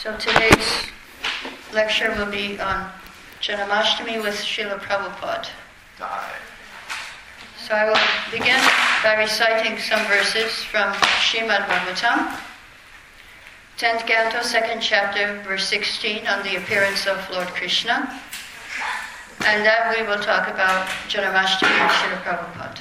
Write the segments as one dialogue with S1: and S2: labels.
S1: So today's lecture will be on Janmashtami with Srila Prabhupada. So I will begin by reciting some verses from Srimad Bhagavatam, 10th Canto, 2nd chapter, verse 16, on the appearance of Lord Krishna. And then we will talk about Janmashtami with Srila Prabhupada.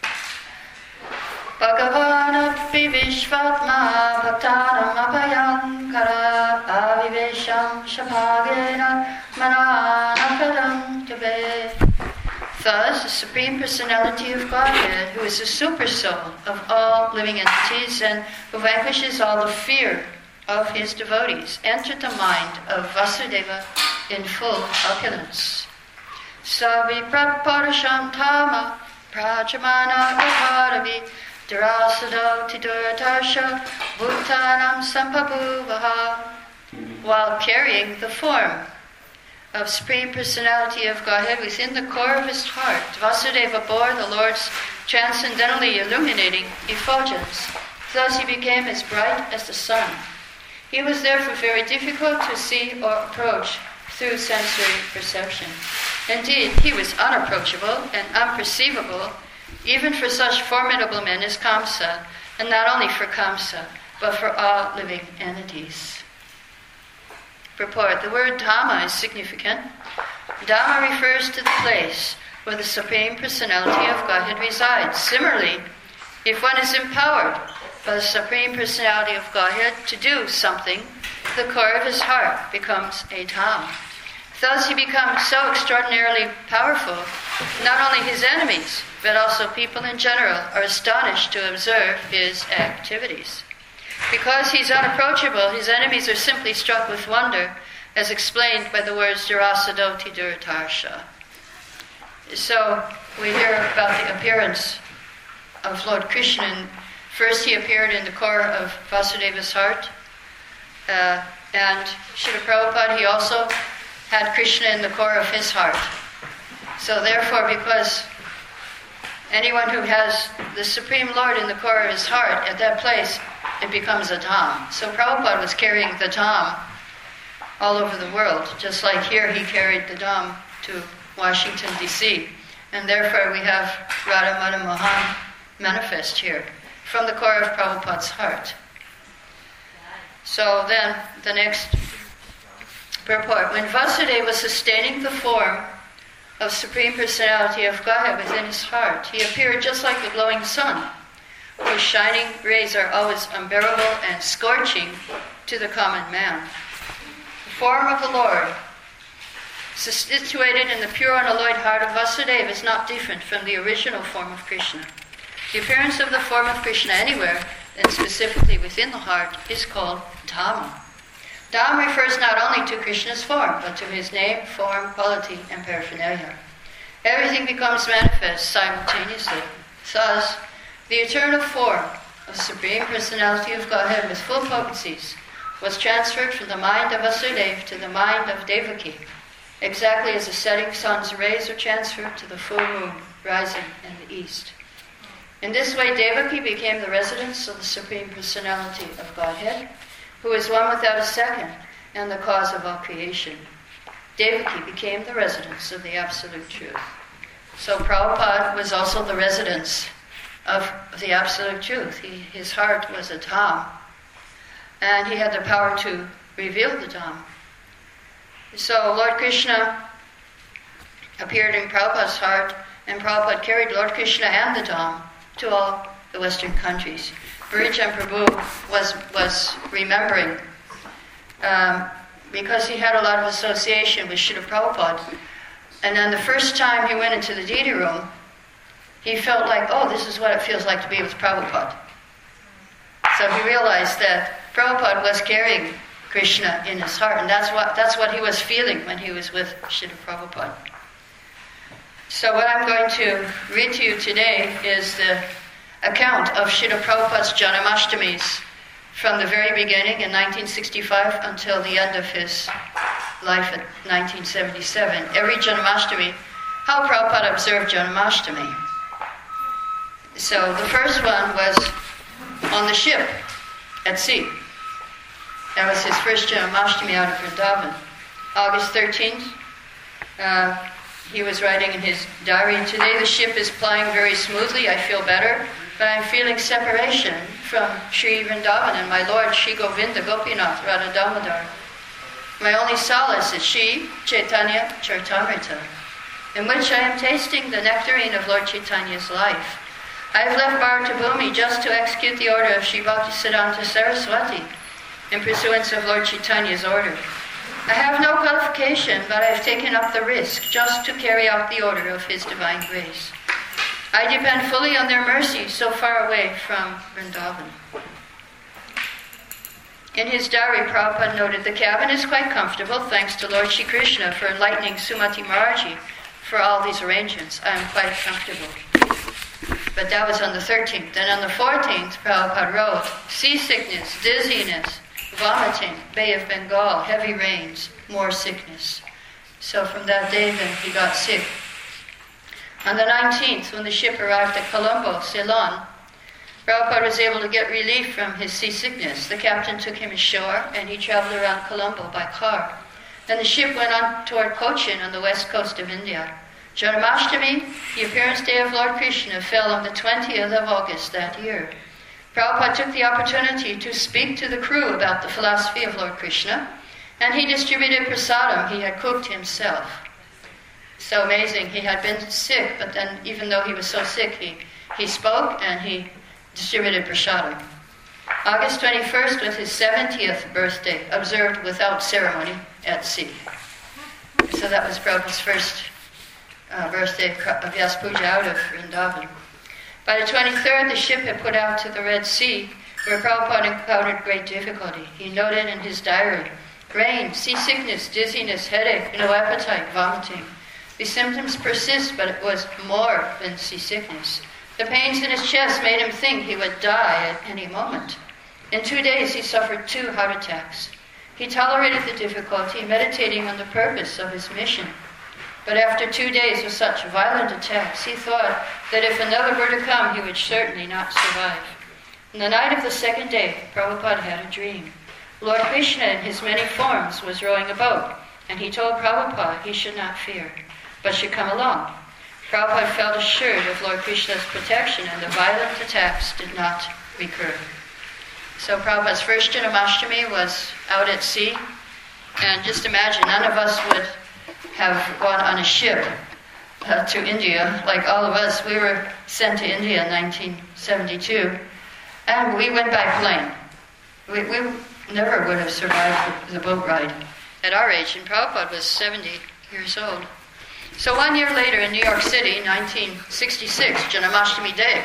S1: Bhagavanapi Vishvatma Bhaktanam Apayankara Avivesham Shapagena Mananakaram Tabe. Thus, the Supreme Personality of Godhead, who is the super soul of all living entities and who vanquishes all the fear of his devotees, entered the mind of Vasudeva in full opulence. Savi Praparasham Tama Prajamana Gavaravi Durasado Tidurtarsha Bhutanam Sampabhuvaha. While carrying the form of Supreme Personality of Godhead within the core of his heart, Vasudeva bore the Lord's transcendently illuminating effulgence. Thus he became as bright as the sun. He was therefore very difficult to see or approach through sensory perception. Indeed, he was unapproachable and unperceivable even for such formidable men as Kamsa, and not only for Kamsa, but for all living entities. Purport. The word Dhamma is significant. Dhamma refers to the place where the Supreme Personality of Godhead resides. Similarly, if one is empowered by the Supreme Personality of Godhead to do something, the core of his heart becomes a Dham. Thus he becomes so extraordinarily powerful, not only his enemies, but also people in general are astonished to observe his activities. Because he's unapproachable, his enemies are simply struck with wonder, as explained by the words Durasadoti Durtarsha. So we hear about the appearance of Lord Krishna. First he appeared in the core of Vasudeva's heart, and Srila Prabhupada, he also had Krishna in the core of his heart. So therefore, because anyone who has the Supreme Lord in the core of his heart, at that place, it becomes a Dham. So Prabhupada was carrying the Dham all over the world. Just like here, he carried the Dham to Washington, D.C. And therefore, we have Radha Madan Mohan manifest here from the core of Prabhupada's heart. So then, the next purport. When Vasudeva was sustaining the form of Supreme Personality of Godhead within his heart, he appeared just like the glowing sun, whose shining rays are always unbearable and scorching to the common man. The form of the Lord, situated in the pure unalloyed heart of Vasudeva, is not different from the original form of Krishna. The appearance of the form of Krishna anywhere, and specifically within the heart, is called Dhamma. Dhamma refers not only to Krishna's form, but to his name, form, quality, and paraphernalia. Everything becomes manifest simultaneously. Thus, the eternal form of Supreme Personality of Godhead with full potencies was transferred from the mind of Vasudeva to the mind of Devaki, exactly as the setting sun's rays are transferred to the full moon rising in the east. In this way, Devaki became the residence of the Supreme Personality of Godhead, who is one without a second and the cause of all creation. Devaki became the residence of the Absolute Truth. So Prabhupada was also the residence of the Absolute Truth. His heart was a Dham, and he had the power to reveal the Dham. So Lord Krishna appeared in Prabhupada's heart, and Prabhupada carried Lord Krishna and the Dham to all the Western countries. Bharijam Prabhu was remembering, because he had a lot of association with Srila Prabhupada, and then the first time he went into the deity room, he felt like, oh, this is what it feels like to be with Prabhupada. So he realized that Prabhupada was carrying Krishna in his heart, and that's what he was feeling when he was with Srila Prabhupada. So what I'm going to read to you today is the account of Srila Prabhupada's Janmashtami from the very beginning in 1965 until the end of his life in 1977. Every Janmashtami, how Prabhupada observed Janmashtami. So the first one was on the ship at sea. That was his first Janmashtami out of Vrindavan. August 13th, he was writing in his diary, "Today the ship is plying very smoothly, I feel better, but I'm feeling separation from Sri Vrindavan and my Lord Sri Govinda Gopinath Radha Damodar. My only solace is Sri Chaitanya Charitamrita, in which I am tasting the nectarine of Lord Chaitanya's life. I have left Bharatabhumi just to execute the order of Sri Bhaktisiddhanta Saraswati in pursuance of Lord Chaitanya's order. I have no qualification, but I have taken up the risk just to carry out the order of His divine grace. I depend fully on their mercy so far away from Vrindavan." In his diary, Prabhupada noted, "The cabin is quite comfortable, thanks to Lord Shri Krishna for enlightening Sumati Maharaji for all these arrangements. I am quite comfortable." But that was on the 13th. Then on the 14th, Prabhupada wrote, "Seasickness, dizziness, vomiting, Bay of Bengal, heavy rains, more sickness." So from that day then he got sick. On the 19th, when the ship arrived at Colombo, Ceylon, Prabhupada was able to get relief from his seasickness. The captain took him ashore and he traveled around Colombo by car. Then the ship went on toward Cochin on the west coast of India. Janmashtami, the appearance day of Lord Krishna, fell on the 20th of August that year. Prabhupada took the opportunity to speak to the crew about the philosophy of Lord Krishna, and he distributed prasadam he had cooked himself. So amazing, he had been sick, but then even though he was so sick, he spoke and he distributed prasadam. August 21st was his 70th birthday, observed without ceremony at sea. So that was Prabhupada's first birthday of Vyasa Puja out of Vrindavan. By the 23rd, the ship had put out to the Red Sea, where Prabhupada encountered great difficulty. He noted in his diary, "Rain, seasickness, dizziness, headache, no appetite, vomiting. The symptoms persist, but it was more than seasickness. The pains in his chest made him think he would die at any moment. In 2 days, he suffered 2 heart attacks. He tolerated the difficulty, meditating on the purpose of his mission. But after 2 days of such violent attacks, he thought that if another were to come, he would certainly not survive. On the night of the 2nd day, Prabhupada had a dream. Lord Krishna in his many forms was rowing a boat, and he told Prabhupada he should not fear, but should come along. Prabhupada felt assured of Lord Krishna's protection, and the violent attacks did not recur." So Prabhupada's first Janmashtami was out at sea, and just imagine, none of us would have gone on a ship to India. Like all of us, we were sent to India in 1972, and we went by plane. We never would have survived the boat ride at our age, and Prabhupada was 70 years old. So 1 year later in New York City, 1966, Janmashtami Day,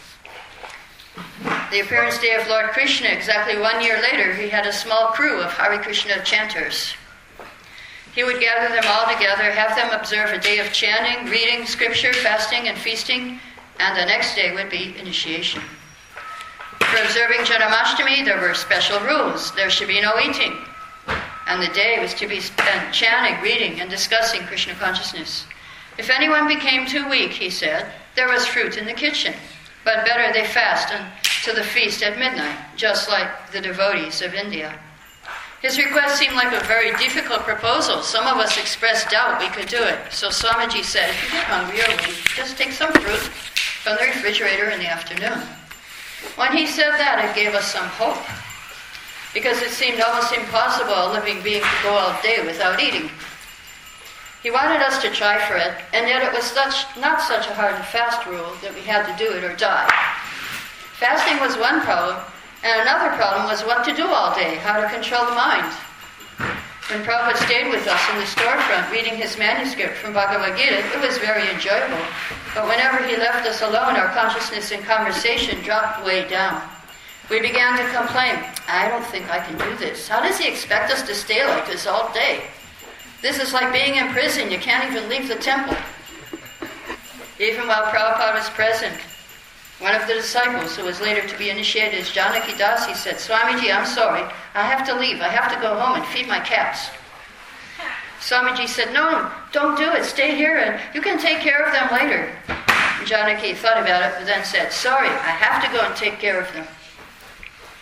S1: the appearance day of Lord Krishna, exactly 1 year later, he had a small crew of Hare Krishna chanters. He would gather them all together, have them observe a day of chanting, reading scripture, fasting, and feasting, and the next day would be initiation. For observing Janmashtami, there were special rules. There should be no eating, and the day was to be spent chanting, reading, and discussing Krishna consciousness. If anyone became too weak, he said, there was fruit in the kitchen, but better they fast until the feast at midnight, just like the devotees of India. His request seemed like a very difficult proposal. Some of us expressed doubt we could do it. So Swamiji said, if you get hungry or weak, just take some fruit from the refrigerator in the afternoon. When he said that, it gave us some hope, because it seemed almost impossible a living being to go all day without eating. He wanted us to try for it, and yet it was not such a hard and fast rule that we had to do it or die. Fasting was one problem, and another problem was what to do all day, how to control the mind. When Prabhupada stayed with us in the storefront reading his manuscript from Bhagavad Gita, it was very enjoyable. But whenever he left us alone, our consciousness and conversation dropped way down. We began to complain, I don't think I can do this. How does he expect us to stay like this all day? This is like being in prison. You can't even leave the temple. Even while Prabhupada was present, one of the disciples, who was later to be initiated as Janaki Dasi, said, Swamiji, I'm sorry. I have to leave. I have to go home and feed my cats. Swamiji said, no, don't do it. Stay here and you can take care of them later. And Janaki thought about it, but then said, sorry, I have to go and take care of them.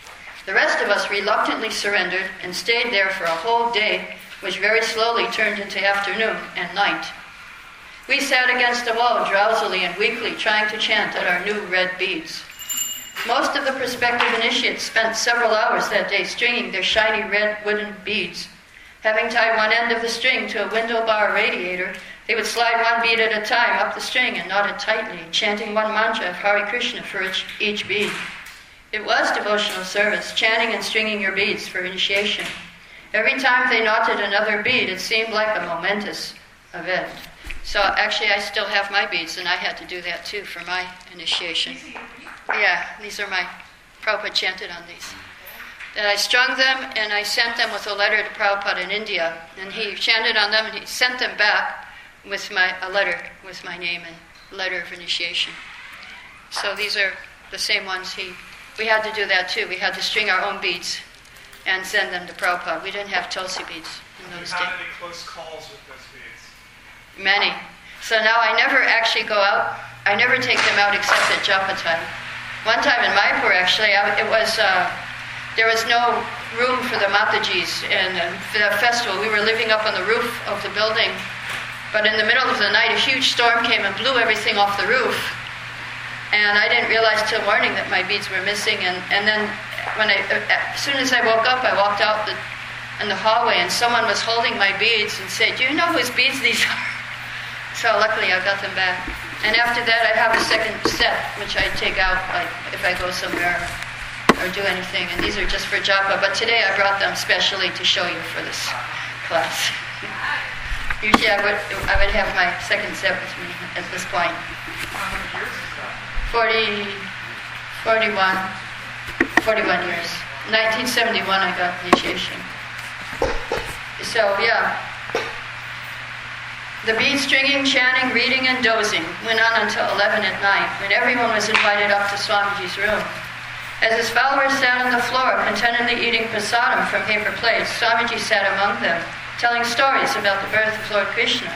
S1: The rest of us reluctantly surrendered and stayed there for a whole day, which very slowly turned into afternoon and night. We sat against the wall drowsily and weakly, trying to chant at our new red beads. Most of the prospective initiates spent several hours that day stringing their shiny red wooden beads. Having tied one end of the string to a window bar radiator, they would slide one bead at a time up the string and knot it tightly, chanting one mantra of Hare Krishna for each bead. It was devotional service, chanting and stringing your beads for initiation. Every time they knotted another bead, it seemed like a momentous event. So actually I still have my beads, and I had to do that too for my initiation. Yeah, these are my, Prabhupada chanted on these. And I strung them and I sent them with a letter to Prabhupada in India. And he chanted on them and he sent them back with a letter with my name and letter of initiation. So these are the same ones we had to do that too. We had to string our own beads and send them to Prabhupada. We didn't have Tulsi beads in those days.
S2: Did you have any close calls with those beads?
S1: Many. So now I never actually go out. I never take them out except at japa time. One time in Mayapur, actually, there was no room for the Matajis and for the festival. We were living up on the roof of the building, but in the middle of the night, a huge storm came and blew everything off the roof. And I didn't realize till morning that my beads were missing. And then as soon as I woke up, I walked out in the hallway, and someone was holding my beads and said, "Do you know whose beads these are?" So luckily I got them back. And after that I have a second set, which I take out like if I go somewhere or do anything. And these are just for japa. But today I brought them specially to show you for this class. Usually I would have my second set with me at this point.
S2: How many years is that?
S1: 41 years. 1971 I got initiation. So yeah. The bead stringing, chanting, reading, and dozing went on until 11 at night, when everyone was invited up to Swamiji's room. As his followers sat on the floor, contentedly eating prasadam from paper plates, Swamiji sat among them, telling stories about the birth of Lord Krishna.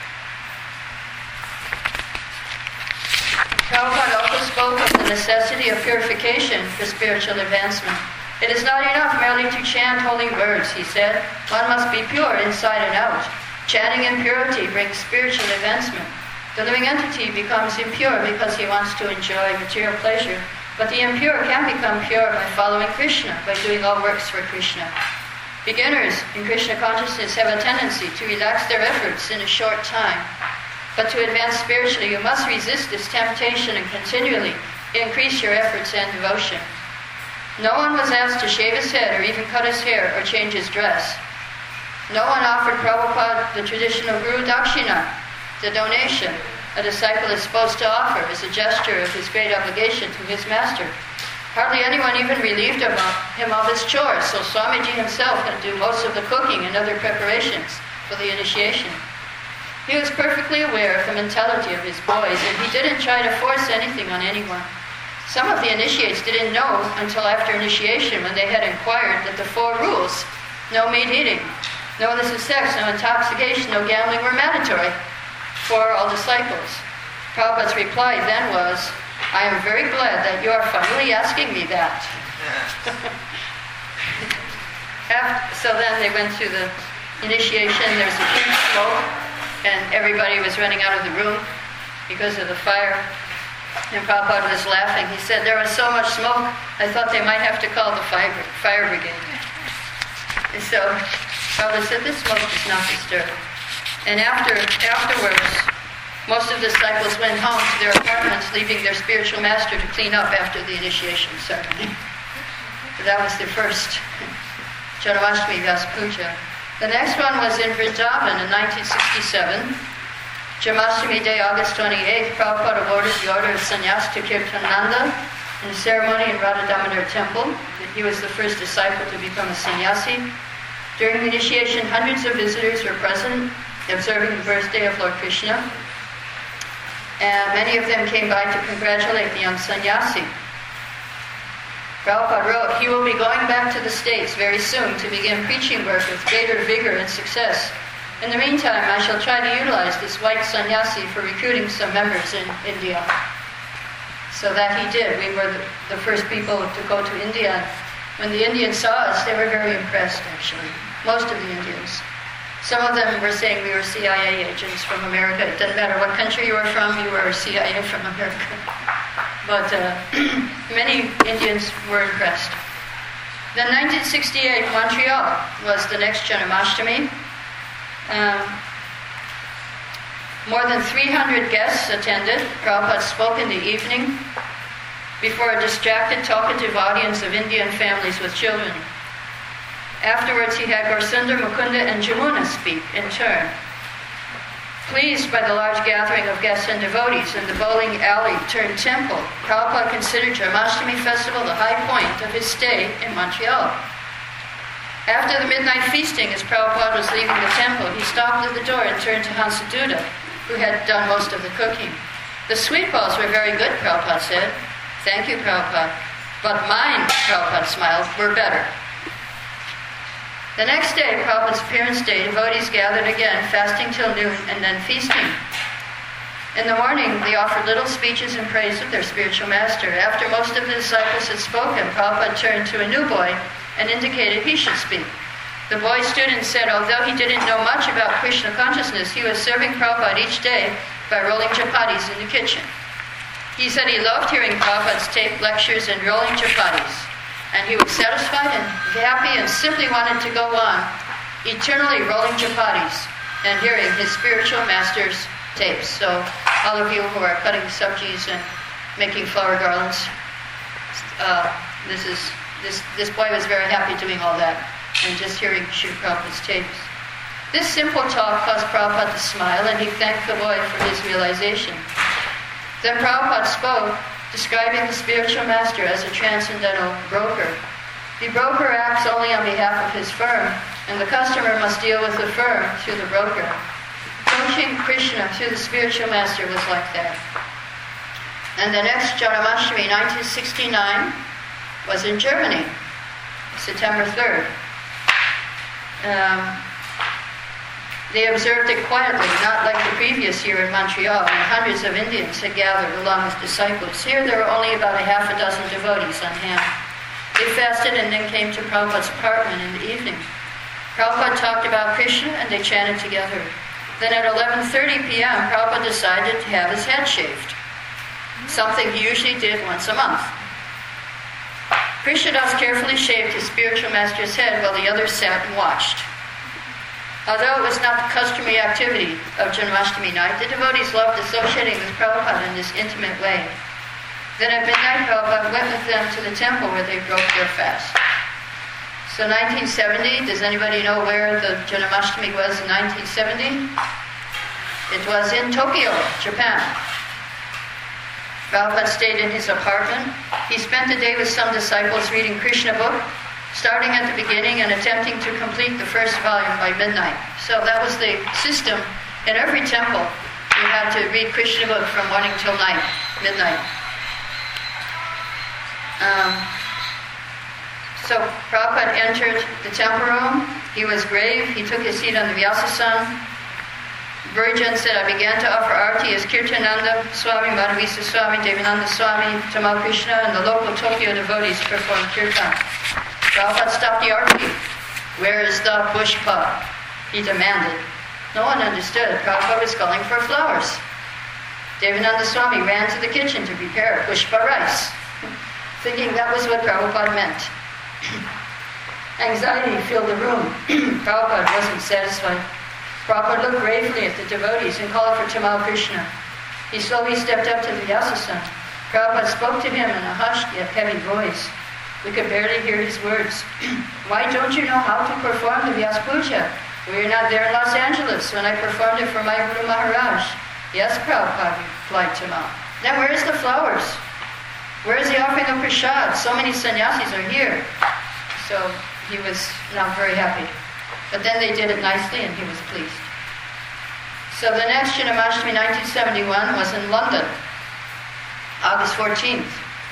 S1: Prabhupada also spoke of the necessity of purification for spiritual advancement. It is not enough merely to chant holy words, he said. One must be pure inside and out. Chanting impurity brings spiritual advancement. The living entity becomes impure because he wants to enjoy material pleasure, but the impure can become pure by following Krishna, by doing all works for Krishna. Beginners in Krishna consciousness have a tendency to relax their efforts in a short time, but to advance spiritually you must resist this temptation and continually increase your efforts and devotion. No one was asked to shave his head or even cut his hair or change his dress. No one offered Prabhupada the traditional Guru Dakshina, the donation a disciple is supposed to offer as a gesture of his great obligation to his master. Hardly anyone even relieved him of his chores, so Swamiji himself had to do most of the cooking and other preparations for the initiation. He was perfectly aware of the mentality of his boys, and he didn't try to force anything on anyone. Some of the initiates didn't know until after initiation, when they had inquired that the 4 rules, no meat eating, no illicit sex, no intoxication, no gambling, were mandatory for all disciples. Prabhupada's reply then was, "I am very glad that you are finally asking me that." So then they went through the initiation. There was a huge smoke, and everybody was running out of the room because of the fire. And Prabhupada was laughing. He said, "There was so much smoke, I thought they might have to call the fire brigade." And so Prabhupada said, "This smoke is not disturbed." And afterwards, most of the disciples went home to their apartments, leaving their spiritual master to clean up after the initiation ceremony. So that was the first Janmashtami Vyasa Puja. The next one was in Vrindavan in 1967. Janmashtami Day, August 28th, Prabhupada awarded the order of sannyas to Kirtananda in a ceremony in Radha Damodar Temple. He was the first disciple to become a sannyasi. During the initiation, hundreds of visitors were present, observing the birthday of Lord Krishna. And many of them came by to congratulate the young sannyasi. Prabhupada wrote, "He will be going back to the States very soon to begin preaching work with greater vigor and success. In the meantime, I shall try to utilize this white sannyasi for recruiting some members in India." So that he did. We were the first people to go to India When the Indians saw us, they were very impressed, actually. Most of the Indians. Some of them were saying we were CIA agents from America. It doesn't matter what country you were from, you were CIA from America. But many Indians were impressed. Then 1968, Montreal was the next Janmashtami. More than 300 guests attended. Prabhupada spoke in the evening before a distracted, talkative audience of Indian families with children. Afterwards, he had Gaurasundar, Mukunda, and Jamuna speak in turn. Pleased by the large gathering of guests and devotees in the bowling alley turned temple, Prabhupada considered Janmashtami festival the high point of his stay in Montreal. After the midnight feasting, as Prabhupada was leaving the temple, he stopped at the door and turned to Hansaduta, who had done most of the cooking. The sweet balls were very good, Prabhupada said. Thank you, Prabhupada. But mine, Prabhupada smiled, were better. The next day, Prabhupada's appearance day, devotees gathered again, fasting till noon and then feasting. In the morning, they offered little speeches in praise of their spiritual master. After most of the disciples had spoken, Prabhupada turned to a new boy and indicated he should speak. The boy stood and said, although he didn't know much about Krishna consciousness, he was serving Prabhupada each day by rolling chapatis in the kitchen. He said he loved hearing Prabhupada's tape lectures and rolling chapatis. And he was satisfied and happy and simply wanted to go on, eternally rolling chapatis and hearing his spiritual master's tapes. So all of you who are cutting sabjis and making flower garlands, this boy was very happy doing all that and just hearing Srila Prabhupada's tapes. This simple talk caused Prabhupada to smile, and he thanked the boy for his realization. Then Prabhupada spoke, describing the spiritual master as a transcendental broker. The broker acts only on behalf of his firm, and the customer must deal with the firm through the broker. Approaching Krishna through the spiritual master was like that. And the next Janmashtami, 1969, was in Germany, September 3rd. They observed it quietly, not like the previous year in Montreal, when hundreds of Indians had gathered along with disciples. Here there were only about a half a dozen devotees on hand. They fasted and then came to Prabhupada's apartment in the evening. Prabhupada talked about Krishna and they chanted together. Then at 11:30 p.m., Prabhupada decided to have his head shaved, something he usually did once a month. Krishnadas carefully shaved his spiritual master's head while the others sat and watched. Although it was not the customary activity of Janmashtami night, the devotees loved associating with Prabhupada in this intimate way. Then at midnight, Prabhupada went with them to the temple where they broke their fast. So 1970, does anybody know where the Janmashtami was in 1970? It was in Tokyo, Japan. Prabhupada stayed in his apartment. He spent the day with some disciples reading Krishna book, starting at the beginning and attempting to complete the first volume by midnight. So that was the system. In every temple, you had to read Krishna book from morning till night, midnight. So Prabhupada entered the temple room. He was grave. He took his seat on the Vyasasana. Gurujan said, I began to offer arti as Kirtananda Swami, Madhavisa Swami, Devananda Swami, Tamal Krishna, and the local Tokyo devotees performed kirtan. Prabhupada stopped the arti. Where is the pushpa? He demanded. No one understood. Prabhupada was calling for flowers. Devananda Swami ran to the kitchen to prepare pushpa rice, thinking that was what Prabhupada meant. Anxiety filled the room. Prabhupada wasn't satisfied. Prabhupada looked gravely at the devotees and called for Tamal Krishna. He slowly stepped up to the Vyasasana. Prabhupada spoke to him in a hushed yet heavy voice. We could barely hear his words. Why don't you know how to perform the Vyasa Puja? Were you not there in Los Angeles when I performed it for my Guru Maharaj? Yes, Prabhupada, replied Tamal. Then where is the flowers? Where is the offering of prasad? So many sannyasis are here. So he was not very happy. But then they did it nicely and he was pleased. So the next Janmashtami 1971 was in London, August 14th.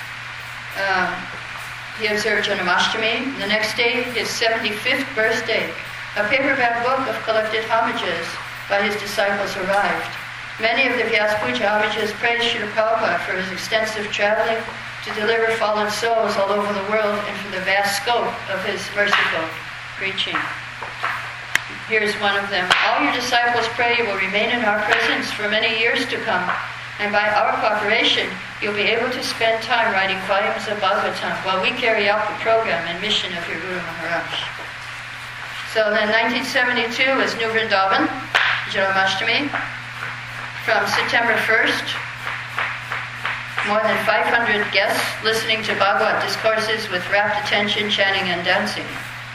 S1: He observed Janmashtami. The next day, his 75th birthday. A paperback book of collected homages by his disciples arrived. Many of the Vyasa Puja homages praised Srila Prabhupada for his extensive traveling to deliver fallen souls all over the world and for the vast scope of his merciful preaching. Here's one of them. All your disciples pray you will remain in our presence for many years to come, and by our cooperation, you'll be able to spend time writing volumes of Bhagavatam while we carry out the program and mission of your Guru Maharaj. So then 1972 was New Vrindavan, Janmashtami. From September 1st, more than 500 guests listening to Bhagavad discourses with rapt attention, chanting and dancing.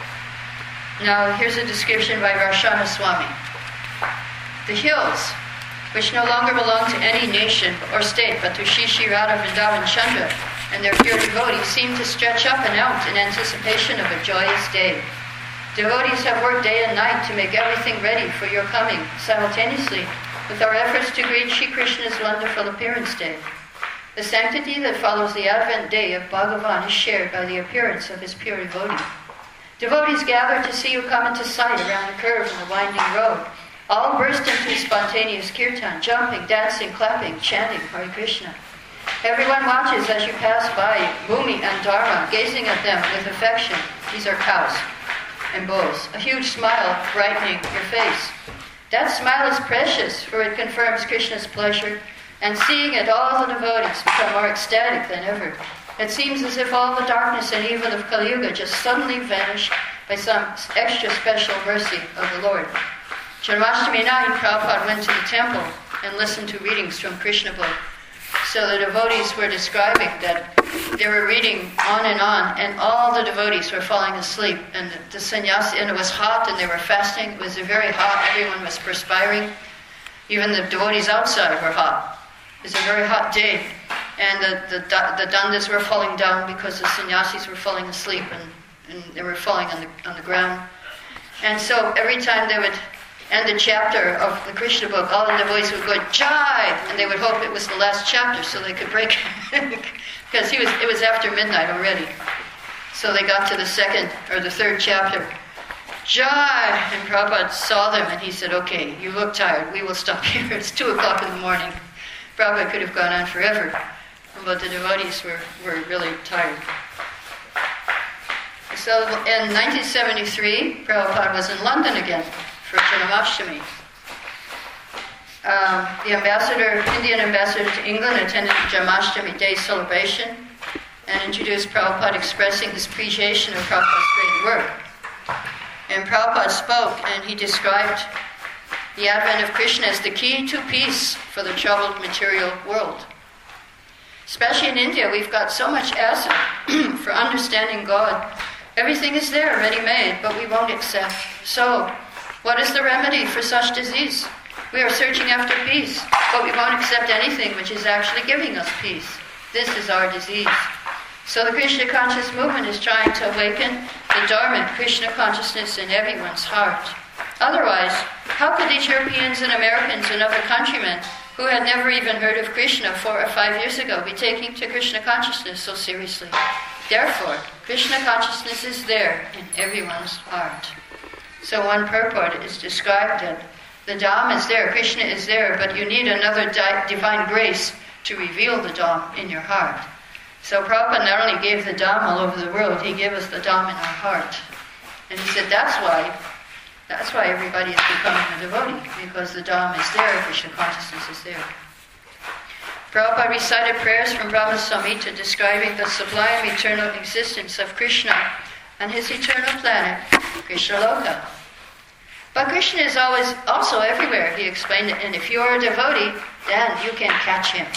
S1: Now here's a description by Rashana Swami. The hills, which no longer belong to any nation or state but to Shri Shri Radha Vrindavan Chandra and their pure devotees, seem to stretch up and out in anticipation of a joyous day. Devotees have worked day and night to make everything ready for your coming, simultaneously with our efforts to greet Shri Krishna's wonderful appearance day. The sanctity that follows the Advent day of Bhagavan is shared by the appearance of his pure devotee. Devotees gather to see you come into sight around the curve in the winding road. All burst into spontaneous kirtan, jumping, dancing, clapping, chanting Hare Krishna. Everyone watches as you pass by, Bhumi and Dharma, gazing at them with affection. These are cows and bulls. A huge smile brightening your face. That smile is precious, for it confirms Krishna's pleasure, and seeing it, all the devotees become more ecstatic than ever. It seems as if all the darkness and evil of Kali Yuga just suddenly vanished by some extra special mercy of the Lord. Janmashtami night, Prabhupada went to the temple and listened to readings from Krishna book. So the devotees were describing that they were reading on, and all the devotees were falling asleep. And the sannyasi, and it was hot, and they were fasting. It was very hot. Everyone was perspiring. Even the devotees outside were hot. It was a very hot day. And the dandas were falling down because the sannyasis were falling asleep, and they were falling on the ground. And so every time they would end the chapter of the Krishna book, all the devotees would go, Jai! And they would hope it was the last chapter so they could break it. Because it was after midnight already. So they got to the second or the third chapter. Jai! And Prabhupada saw them and he said, okay, you look tired. We will stop here. It's 2 o'clock in the morning. Prabhupada could have gone on forever. But the devotees were really tired. So in 1973, Prabhupada was in London again for Janmashtami. The Indian ambassador to England attended the Janmashtami Day celebration and introduced Prabhupada, expressing his appreciation of Prabhupada's great work. And Prabhupada spoke and he described the advent of Krishna as the key to peace for the troubled material world. Especially in India, we've got so much acid for understanding God. Everything is there, ready-made, but we won't accept. So, what is the remedy for such disease? We are searching after peace, but we won't accept anything which is actually giving us peace. This is our disease. So the Krishna conscious movement is trying to awaken the dormant Krishna consciousness in everyone's heart. Otherwise, how could these Europeans and Americans and other countrymen who had never even heard of Krishna 4 or 5 years ago be taking to Krishna consciousness so seriously? Therefore, Krishna consciousness is there in everyone's heart. So one purport is described that the Dham is there, Krishna is there, but you need another divine grace to reveal the Dham in your heart. So Prabhupada not only gave the Dham all over the world, he gave us the Dham in our heart. And he said that's why everybody is becoming a devotee, because the Dham is there, Krishna consciousness is there. Prabhupada recited prayers from Brahma Samhita describing the sublime eternal existence of Krishna and his eternal planet, Krishna Loka. But Krishna is always also everywhere, he explained it, and if you are a devotee, then you can catch him.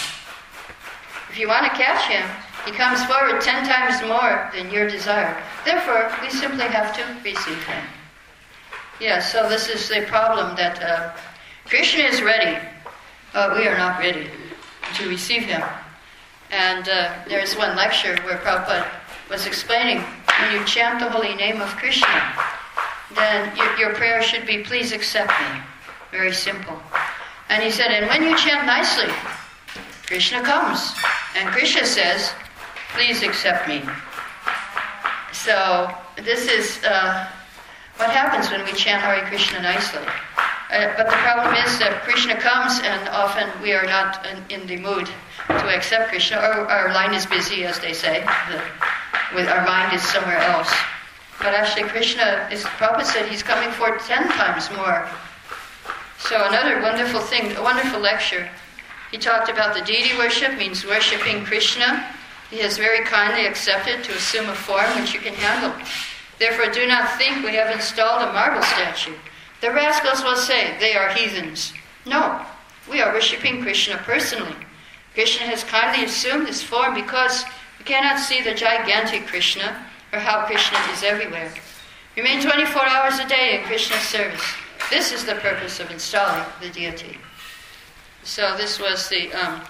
S1: If you want to catch him, he comes forward 10 times more than your desire. Therefore, we simply have to receive him. Yes, so this is the problem that Krishna is ready, but we are not ready to receive him. And there's one lecture where Prabhupada was explaining, when you chant the holy name of Krishna, then your prayer should be, please accept me. Very simple. And he said, and when you chant nicely, Krishna comes. And Krishna says, please accept me. So this is what happens when we chant Hare Krishna nicely. But the problem is that Krishna comes, and often we are not in the mood to accept Krishna, or our line is busy, as they say, with our mind is somewhere else. But actually Krishna, Prabhupada said, he's coming for 10 times more. So another wonderful thing, a wonderful lecture. He talked about the deity worship means worshipping Krishna. He has very kindly accepted to assume a form which you can handle. Therefore do not think we have installed a marble statue. The rascals will say they are heathens. No, we are worshipping Krishna personally. Krishna has kindly assumed this form because we cannot see the gigantic Krishna, or how Krishna is everywhere. Remain 24 hours a day in Krishna's service. This is the purpose of installing the deity. So this was the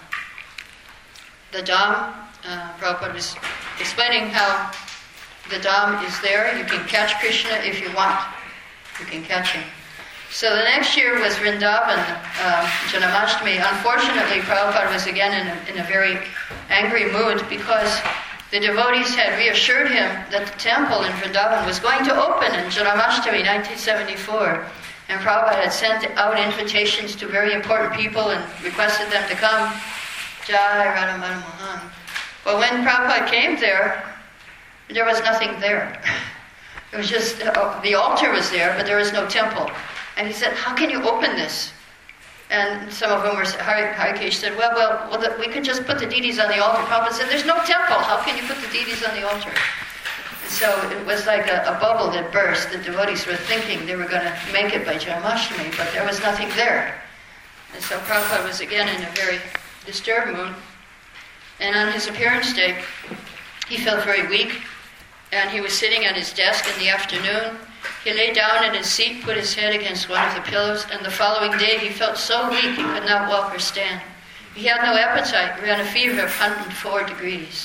S1: Dham. Prabhupada was explaining how the Dham is there. You can catch Krishna if you want. You can catch him. So the next year was Vrindavan, Janmashtami. Unfortunately, Prabhupada was again in a very angry mood because the devotees had reassured him that the temple in Vrindavan was going to open in Janmashtami 1974. And Prabhupada had sent out invitations to very important people and requested them to come. Jai Radha Madhava Mohan. Well, when Prabhupada came there was nothing there. It was just, the altar was there, but there was no temple. And he said, how can you open this? And some of them were, Harikesh said, well, we could just put the deities on the altar. Prabhupada said, there's no temple. How can you put the deities on the altar? And so it was like a bubble that burst. The devotees were thinking they were going to make it by Janmashtami, but there was nothing there. And so Prabhupada was again in a very disturbed mood. And on his appearance day, he felt very weak. And he was sitting at his desk in the afternoon. He lay down in his seat, put his head against one of the pillows, and the following day he felt so weak he could not walk or stand. He had no appetite, ran a fever of 104 degrees.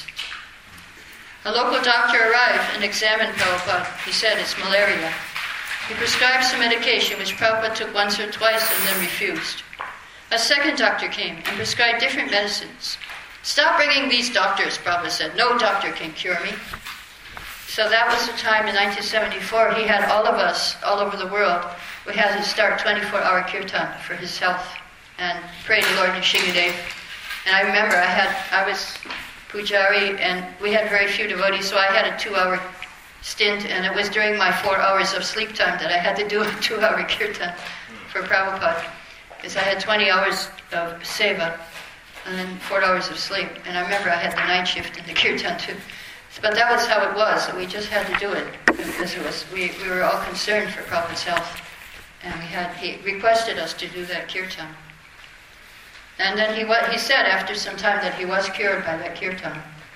S1: A local doctor arrived and examined Prabhupada. He said, it's malaria. He prescribed some medication, which Prabhupada took once or twice and then refused. A second doctor came and prescribed different medicines. Stop bringing these doctors, Prabhupada said. No doctor can cure me. So that was the time in 1974 he had all of us, all over the world, we had to start 24-hour kirtan for his health and pray to Lord Nrsingadev. And I remember I was pujari and we had very few devotees, so I had a 2-hour stint, and it was during my 4 hours of sleep time that I had to do a 2-hour kirtan for Prabhupada, because I had 20 hours of seva and then 4 hours of sleep. And I remember I had the night shift in the kirtan too. But that was how it was. We just had to do it because we were all concerned for Prabhupada's health, and he requested us to do that kirtan. And then he said after some time that he was cured by that kirtan.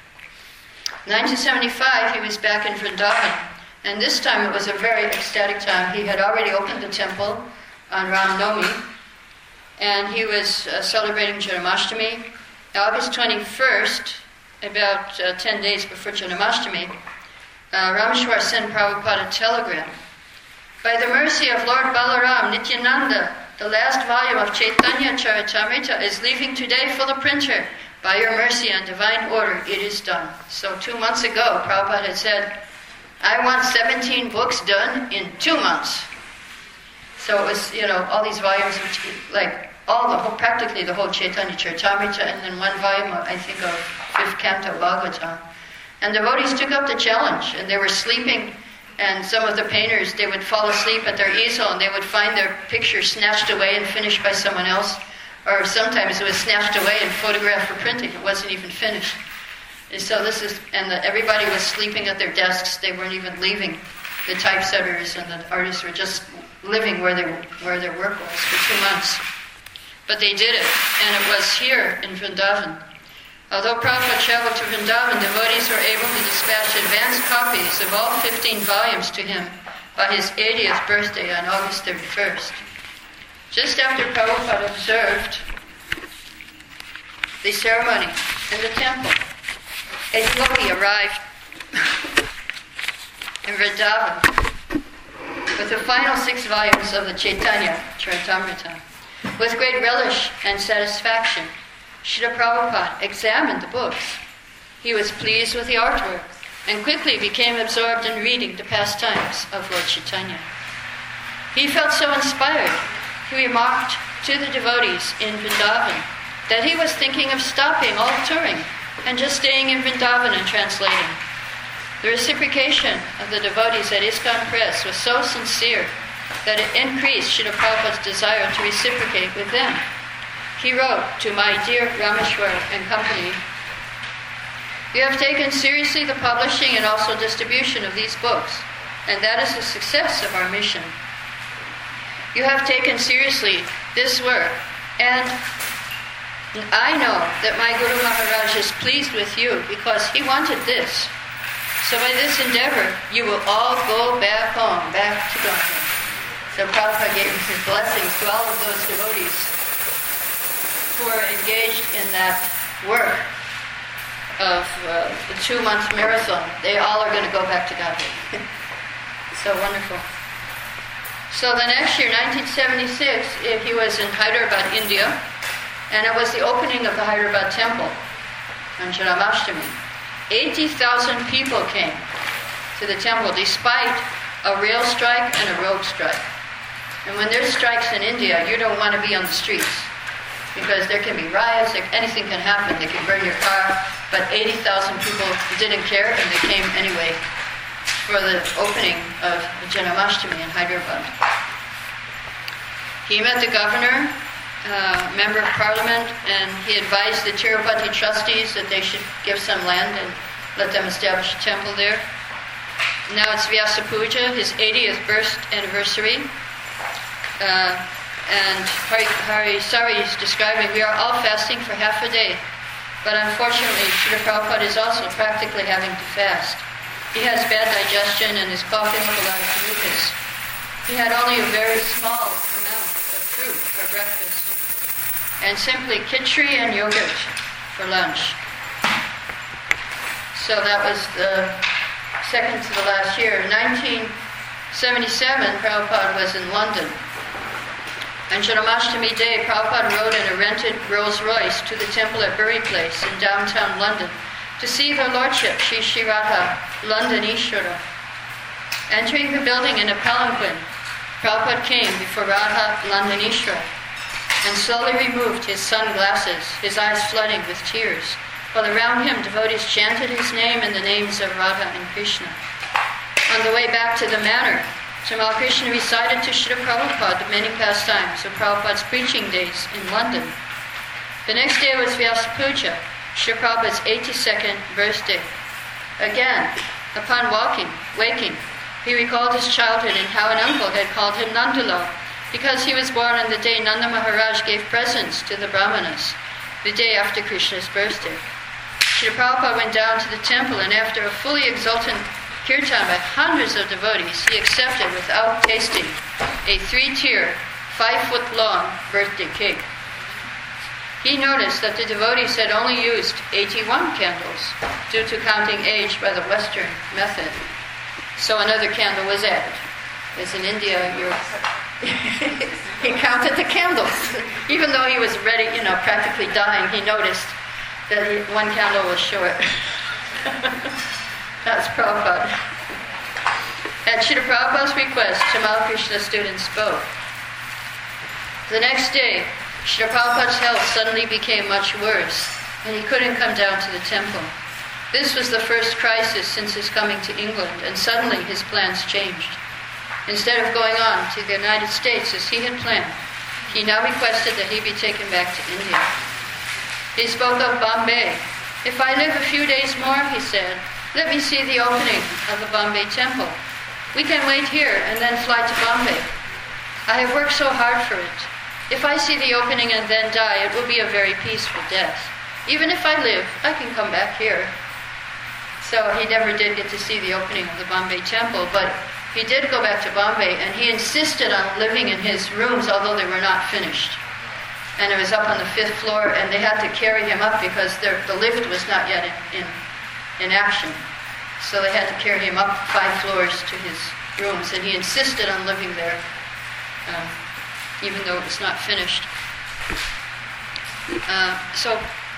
S1: In 1975, he was back in Vrindavan, and this time it was a very ecstatic time. He had already opened the temple on Ram Navami, and he was celebrating Janmashtami. August 21st, about 10 days before Janmashtami, Rameshwar sent Prabhupada a telegram. By the mercy of Lord Balaram, Nityananda, the last volume of Chaitanya Charitamrita is leaving today for the printer. By your mercy and divine order, it is done. So 2 months ago, Prabhupada had said, I want 17 books done in 2 months. So it was, all these volumes, practically the whole Chaitanya Charitamrita, and then one volume, I think, of 5th Canto Bhagavatam. And devotees took up the challenge, and they were sleeping, and some of the painters, they would fall asleep at their easel, and they would find their picture snatched away and finished by someone else, or sometimes it was snatched away and photographed for printing. It wasn't even finished. And so everybody was sleeping at their desks. They weren't even leaving. The typesetters and the artists were just living where their work was for 2 months. But they did it, and it was here in Vrindavan. Although Prabhupada traveled to Vrindavan, devotees were able to dispatch advanced copies of all 15 volumes to him by his 80th birthday on August 31st. Just after Prabhupada observed the ceremony in the temple, a devotee arrived in Vrindavan with the final 6 volumes of the Chaitanya Charitamrita. With great relish and satisfaction, Srila Prabhupada examined the books. He was pleased with the artwork and quickly became absorbed in reading the pastimes of Lord Chaitanya. He felt so inspired, he remarked to the devotees in Vrindavan that he was thinking of stopping all touring and just staying in Vrindavan and translating. The reciprocation of the devotees at ISKCON Press was so sincere that it increased Srila Prabhupada's desire to reciprocate with them. He wrote to my dear Rameshwar and company, "You have taken seriously the publishing and also distribution of these books, and that is the success of our mission. You have taken seriously this work, and I know that my Guru Maharaj is pleased with you because he wanted this. So by this endeavor, you will all go back home, back to Godhead." So Prabhupada gave his blessings to all of those devotees who were engaged in that work of the 2-month marathon. They all are going to go back to Godhead. So wonderful. So the next year, 1976, he was in Hyderabad, India, and it was the opening of the Hyderabad temple on Janmashtami. 80,000 people came to the temple despite a rail strike and a road strike. And when there's strikes in India, you don't want to be on the streets because there can be riots, anything can happen. They can burn your car. But 80,000 people didn't care and they came anyway for the opening of Janmashtami in Hyderabad. He met the governor, member of parliament, and he advised the Tirupati trustees that they should give some land and let them establish a temple there. Now it's Vyasa Puja, his 80th birth anniversary. And Hari Sari is describing, we are all fasting for half a day. But unfortunately, Srila Prabhupada is also practically having to fast. He has bad digestion and is coughing up a lot of mucus. He had only a very small amount of fruit for breakfast, and simply khichdi and yogurt for lunch. So that was the second to the last year. In 1977, Prabhupada was in London. On Janmashtami Day, Prabhupada rode in a rented Rolls Royce to the temple at Bury Place in downtown London to see her lordship, Shri Radha Londonishwara. Entering the building in a palanquin, Prabhupada came before Radha Londonishwara and slowly removed his sunglasses, his eyes flooding with tears, while around him devotees chanted his name and the names of Radha and Krishna. On the way back to the manor, Tamal Krishna recited to Srila Prabhupada the many pastimes of Prabhupada's preaching days in London. The next day was Vyasa Puja, Srila Prabhupada's 82nd birthday. Again, upon waking, he recalled his childhood and how an uncle had called him Nandalal, because he was born on the day Nanda Maharaj gave presents to the Brahmanas, the day after Krishna's birthday. Srila Prabhupada went down to the temple, and after a fully exultant kirtan by hundreds of devotees, he accepted without tasting a 3-tier, 5-foot-long birthday cake. He noticed that the devotees had only used 81 candles due to counting age by the Western method. So another candle was added. As in India, he counted the candles. Even though he was ready, practically dying, he noticed that one candle was short. That's Prabhupada. At Srila Prabhupada's request, Tamal Krishna students spoke. The next day, Srila Prabhupada's health suddenly became much worse, and he couldn't come down to the temple. This was the first crisis since his coming to England, and suddenly his plans changed. Instead of going on to the United States as he had planned, he now requested that he be taken back to India. He spoke of Bombay. "If I live a few days more," he said, "let me see the opening of the Bombay temple. We can wait here and then fly to Bombay. I have worked so hard for it. If I see the opening and then die, it will be a very peaceful death. Even if I live, I can come back here." So he never did get to see the opening of the Bombay temple, but he did go back to Bombay, and he insisted on living in his rooms, although they were not finished. And it was up on the 5th floor, and they had to carry him up because the lift was not yet in action. So they had to carry him up 5 floors to his rooms, and he insisted on living there, even though it was not finished. So,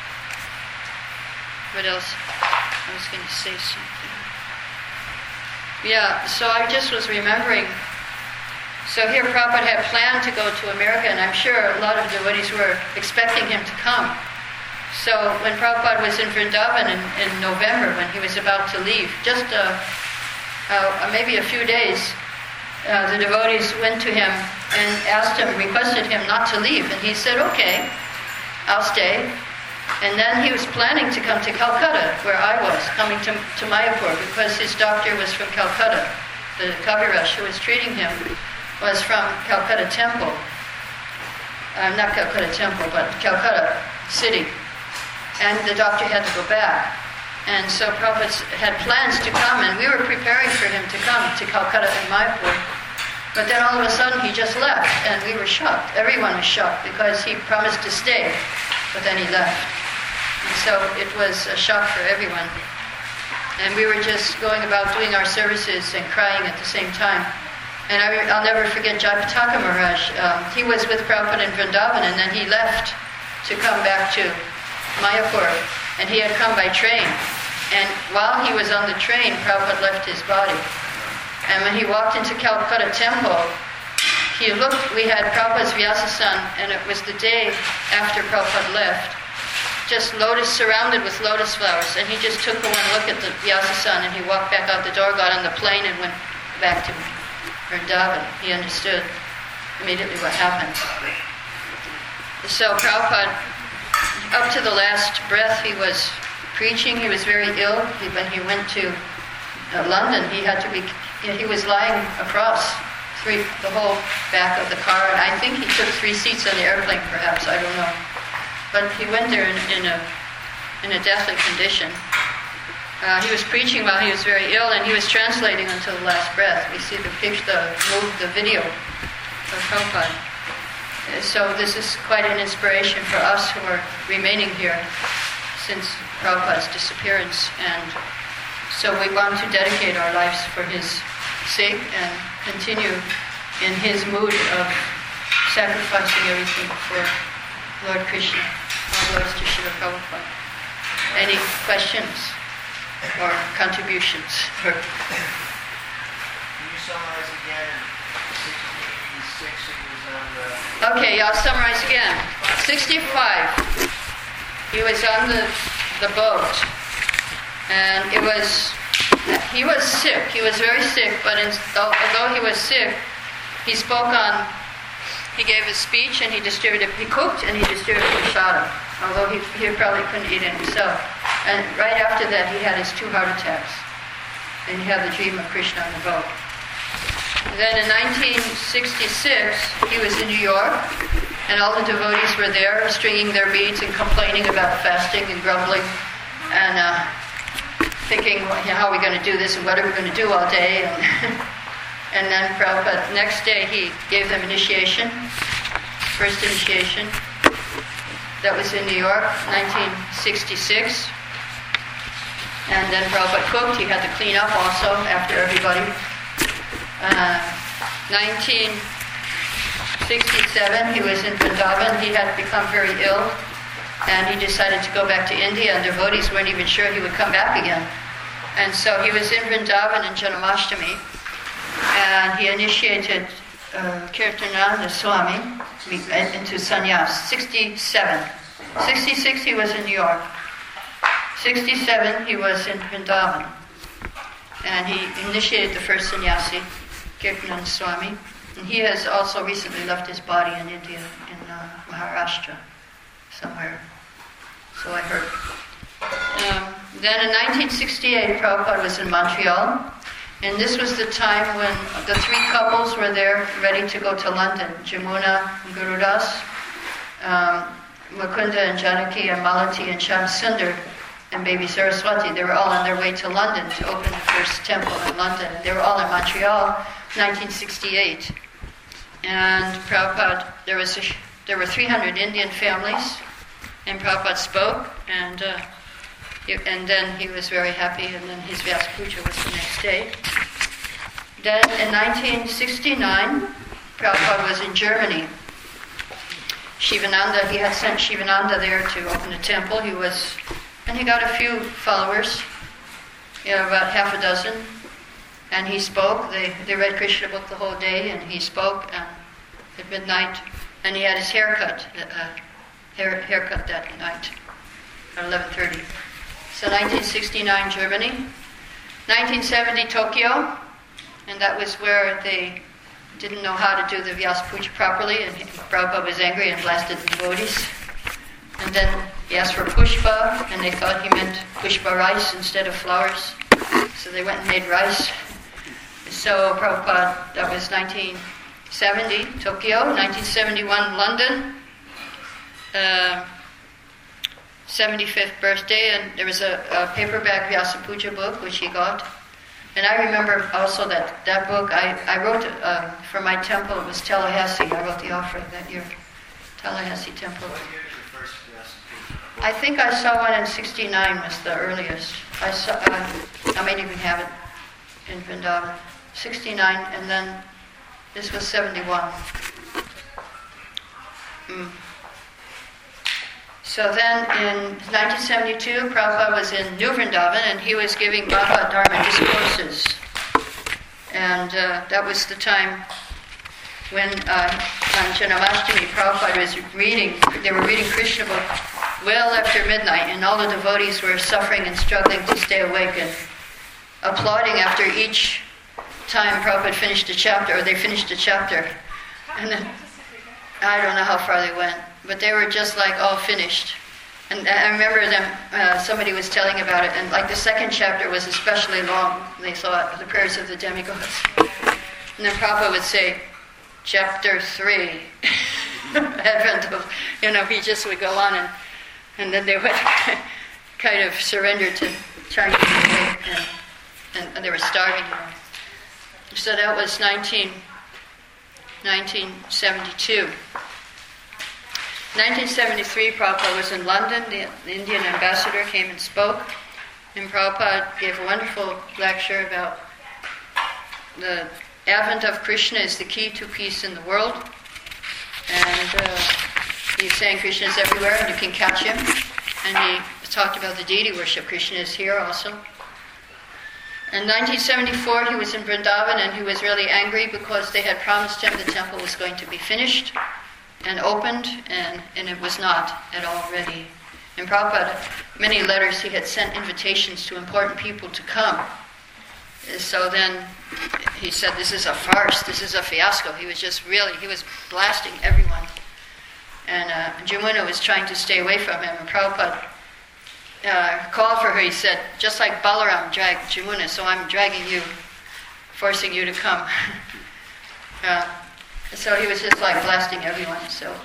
S1: what else? I was going to say something. Yeah, so I just was remembering So here Prabhupada had planned to go to America, and I'm sure a lot of devotees were expecting him to come. So when Prabhupada was in Vrindavan in November, when he was about to leave, just maybe a few days, the devotees went to him and requested him not to leave. And he said, okay, I'll stay. And then he was planning to come to Calcutta, where I was, coming to Mayapur, because his doctor was from Calcutta. The Kaviraj who was treating him was from Calcutta Temple. Not Calcutta Temple, but Calcutta City. And the doctor had to go back. And so Prabhupada had plans to come, and we were preparing for him to come to Calcutta and Mayapur. But then all of a sudden he just left, and we were shocked. Everyone was shocked because he promised to stay, but then he left. And so it was a shock for everyone. And we were just going about doing our services and crying at the same time. And I'll never forget Jayapataka Maharaj. He was with Prabhupada in Vrindavan, and then he left to come back to Mayapur. And he had come by train. And while he was on the train, Prabhupada left his body. And when he walked into Calcutta Temple, he looked, we had Prabhupada's Vyasasan, and it was the day after Prabhupada left, just surrounded with lotus flowers. And he just took one look at the Vyasasan, and he walked back out the door, got on the plane, and went back to Vrindavan. He understood immediately what happened. So Prabhupada, up to the last breath, he was preaching. He was very ill. When he went to London, he was lying across the whole back of the car, and I think he took 3 seats on the airplane, perhaps, I don't know. But he went there in a deathly condition. He was preaching while he was very ill, and he was translating until the last breath. We see the video of Prabhupada. So this is quite an inspiration for us who are remaining here since Prabhupada's disappearance. And so we want to dedicate our lives for his sake and continue in his mood of sacrificing everything for Lord Krishna. All glories to Srila Prabhupada. Any questions or contributions?
S3: Can you summarize again? 66 he was on the...
S1: Okay, I'll summarize again. 65, he was on the boat, and he was sick. He was very sick, but although he was sick, he gave a speech, and he cooked and he distributed prasada, although he probably couldn't eat it himself. And right after that, he had his 2 heart attacks, and he had the dream of Krishna on the boat. Then in 1966, he was in New York, and all the devotees were there, stringing their beads and complaining about fasting and grumbling, and thinking, how are we going to do this, and what are we going to do all day? And then Prabhupada, next day, he gave them initiation, first initiation. That was in New York, 1966. And then Prabhupada cooked. He had to clean up also after everybody. 1967, he was in Vrindavan. He had become very ill, and he decided to go back to India, and devotees weren't even sure he would come back again. And so he was in Vrindavan in Janmashtami, and he initiated Kirtananda Swami into sannyas. 67. 66, he was in New York. 67, he was in Vrindavan. And he initiated the first sannyasi, Kirtananda Swami. And he has also recently left his body in India, in Maharashtra, somewhere. So I heard. Then in 1968, Prabhupada was in Montreal. And this was the time when the 3 couples were there ready to go to London. Jamuna and Gurudas, Mukunda and Janaki, and Malati and Shamsundar, and baby Saraswati. They were all on their way to London to open the first temple in London. They were all in Montreal, 1968. And Prabhupada, there were 300 Indian families, and Prabhupada spoke, and then he was very happy, and then his Vyasa Puja was the next day. Then in 1969, Prabhupada was in Germany. Shivananda, he had sent Shivananda there to open a temple. And he got a few followers, about half a dozen. And he spoke. They read Krishna book the whole day, and he spoke at midnight. And he had his haircut that night at 11:30. So 1969 Germany, 1970 Tokyo, and that was where they didn't know how to do the Vyasa Puja properly, and Prabhupada was angry and blasted the devotees. And then he asked for pushpa, and they thought he meant pushpa rice instead of flowers. So they went and made rice. So Prabhupada, that was 1970, Tokyo, 1971, London, 75th birthday, and there was a paperback Vyasa Puja book, which he got. And I remember also that book, I wrote for my temple, it was Tallahassee, I wrote the offering that year, Tallahassee Temple. I think I saw one in 69 was the earliest. I might even have it in Vrindavan. 69, and then this was 71. So then in 1972, Prabhupada was in New Vrindavan, and he was giving Bhagavad Dharma discourses. And that was the time when on Janmashtami, Prabhupada was they were reading Krishna book well after midnight, and all the devotees were suffering and struggling to stay awake and applauding after each time Prabhupada finished a chapter, or they finished a chapter. And then, I don't know how far they went, but they were just like all finished. And I remember them, somebody was telling about it, and like the second chapter was especially long, they thought, the prayers of the demigods. And then Prabhupada would say, chapter 3, Advent of, he just would go on, and then they would kind of surrender to trying to be awake, and they were starving. So that was 1972. 1973, Prabhupada was in London. The Indian ambassador came and spoke, and Prabhupada gave a wonderful lecture about the advent of Krishna is the key to peace in the world. And he's saying Krishna is everywhere and you can catch him. And he talked about the deity worship. Krishna is here also. In 1974, he was in Vrindavan, and he was really angry because they had promised him the temple was going to be finished and opened, and it was not at all ready. And Prabhupada, many letters, he had sent invitations to important people to come. So then he said, this is a farce, this is a fiasco. He was blasting everyone. And Jamuna was trying to stay away from him, and Prabhupada called for her. He said, just like Balaram dragged Jamuna, so I'm dragging you, forcing you to come. So he was just like blasting everyone. So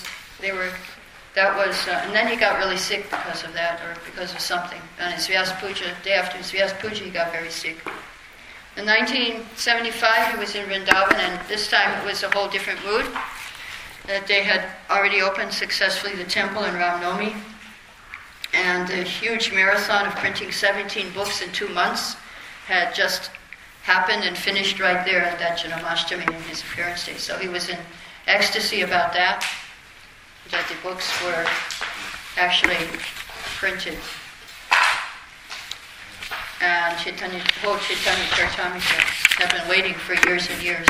S1: and then he got really sick because of that, or because of something. On his Vyasa Puja, day after his Vyasa Puja, he got very sick. In 1975, he was in Vrindavan, and this time it was a whole different mood. That they had already opened successfully the temple in Ram Navami, and a huge marathon of printing 17 books in 2 months had just happened and finished right there at that Janmashtami in his appearance day. So he was in ecstasy about that the books were actually printed. And whole Chaitanya Charitamrita had been waiting for years and years.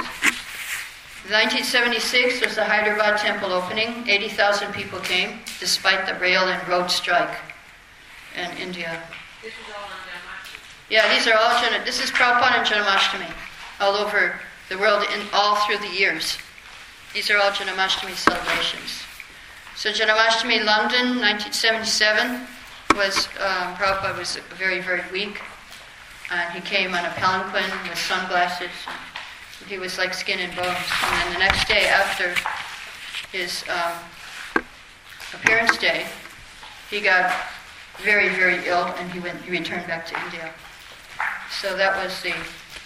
S1: 1976 was the Hyderabad temple opening. 80,000 people came, despite the rail and road strike in India.
S4: This is all on Janmashtami?
S1: Yeah, these are all this is Prabhupada and Janmashtami, all over the world, all through the years. These are all Janmashtami celebrations. So Janmashtami, London, 1977, was Prabhupada was very, very weak. And he came on a palanquin with sunglasses. He was like skin and bones. And then the next day after his appearance day, he got very, very ill, and he returned back to India. So that was the...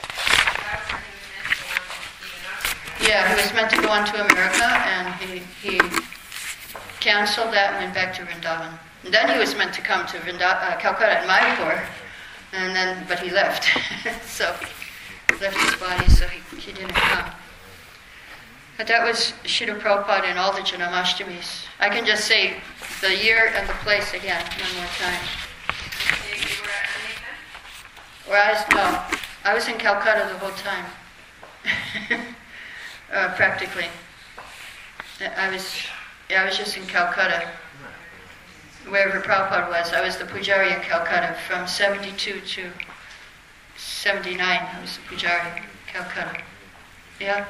S1: Yeah, he was meant to go on to America, and he canceled that and went back to Vrindavan. And then he was meant to come to Calcutta and Mayapur, but he left. So he left his body, so he didn't come. But that was Srila Prabhupada in all the Janmashthamis. I can just say the year and the place again, one more time. I was in Calcutta the whole time, practically. I was just in Calcutta, wherever Prabhupada was. I was the Pujari in Calcutta from 72 to 79. I was the Pujari in Calcutta. Yeah?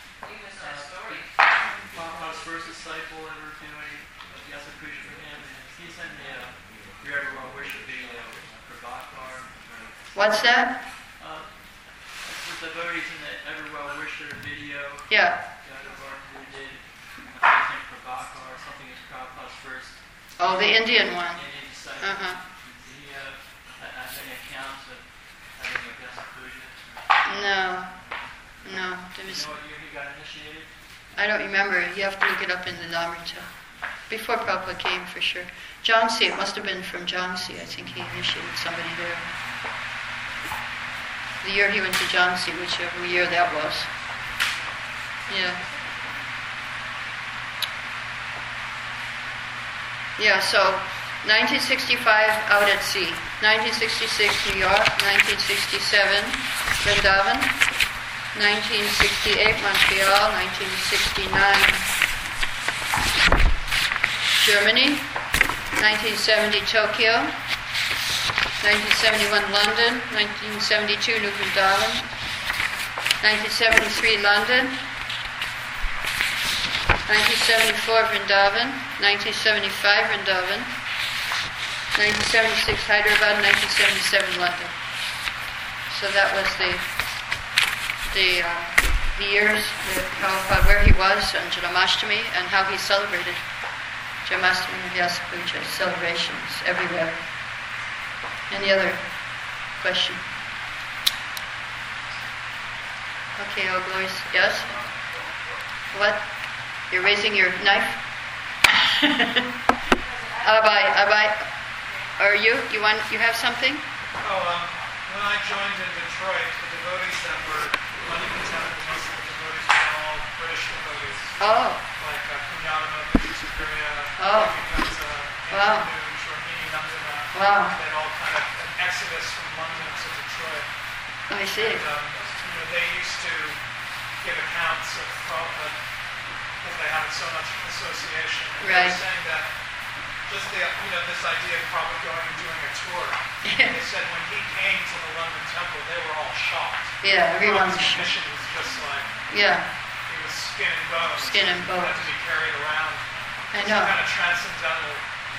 S3: Prabhupada's first disciple ever doing Yasa Puja for him, and he sent me a very well wish to be Prabhakar.
S1: What's that?
S3: The devotees in the Ever Well Wisher video.
S1: Yeah.
S3: Who did Prabhakar or something is Prabhupada's first.
S1: Oh, the Indian one.
S3: Indian disciple.
S1: Uh-huh.
S3: He has any accounts of having a Yasa Puja?
S1: No. There was,
S3: You know what year he got initiated?
S1: I don't remember. You have to look it up in the Namrita. Before Prabhupada came, for sure. Jhansi, it must have been from Jhansi. I think he initiated somebody there. The year he went to Jhansi, whichever year that was. Yeah. Yeah, so 1965, out at sea. 1966, New York. 1967, Vrindavan. 1968, Montreal. 1969, Germany. 1970, Tokyo. 1971, London. 1972, New Vrindavan. 1973, London. 1974, Vrindavan. 1975, Vrindavan. 1976, Hyderabad. 1977, London. So that was the years that Prabhupada, where he was on Janmashtami and how he celebrated Janmashtami and Vyasa Puja celebrations everywhere. Any other question? Okay, all glories. Yes? What? You're raising your knife? Abai. Are you? You have something?
S2: When I joined in Detroit, the devotees that were running the temple, most of the devotees were all British devotees.
S1: Oh.
S2: Like Punyadana, Supriya,
S1: Oh. Wow.
S2: Shormini, Nandana.
S1: Wow.
S2: They all kind of an exodus from London to Detroit.
S1: I see.
S2: And they used to give accounts of Prabhupada because they had so much association. And
S1: Right.
S2: they were saying that just this idea of Prabhupada going and doing a tour. They said when he came to the London temple, they were all shocked.
S1: Yeah, everyone's
S2: Prabhupada's mission was just like
S1: Yeah,
S2: he was skin and bones.
S1: Skin and bones.
S2: He had to be carried around.
S1: I
S2: It's
S1: know.
S2: kind of transcendental.